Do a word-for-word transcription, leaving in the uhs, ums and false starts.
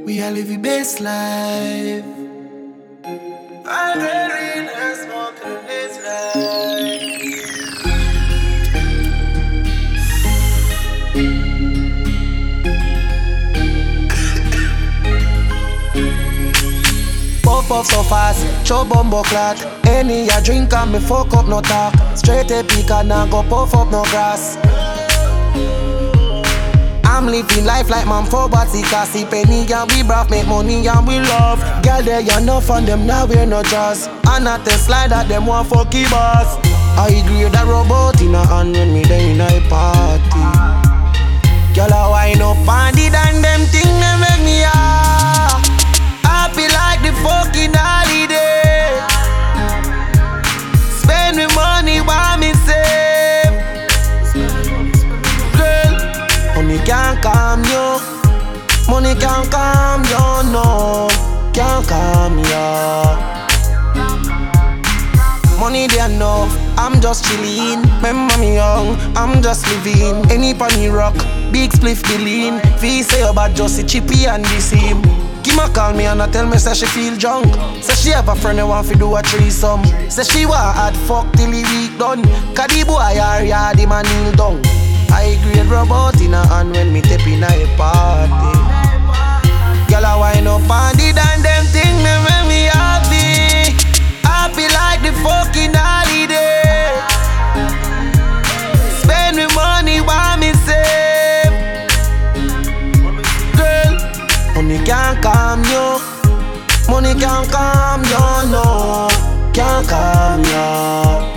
We are living best life. I get real and smoking this life. Puff up so fast, show bumbo clot. Any a drink and me fuck up no talk. Straight a pick and I go puff up no grass. I'm living life like man for body, cause see penny and we brav, make money and we love. Girl there you enough and them now wear no jazz. And at the slide that them want fucky boss. I agree that robot in a hand when me there in a party. Girl I wind up on it and them thing they make me ah happy like the fucking holiday. Spend me money while me save. Money can't calm you. Money can't calm you, no. Can't calm you. Money they know, I'm just chillin'. Remember me young, I'm just living. Any pony rock, big spliff the lean. Fee say about just a chippy and the same. Kima call me and I tell me say she feel drunk. Say she have a friend who want to do a threesome. Say she want hard fuck till the week done. Cause the boy are yard, the man kneel down. I grade robot in a hand when me tap in a party. Girl I wind up on it and them thing me make me happy. Happy like the fucking holiday. Spend me money while me save. Girl, money can't calm you. Money can't calm you, no. Can't calm you.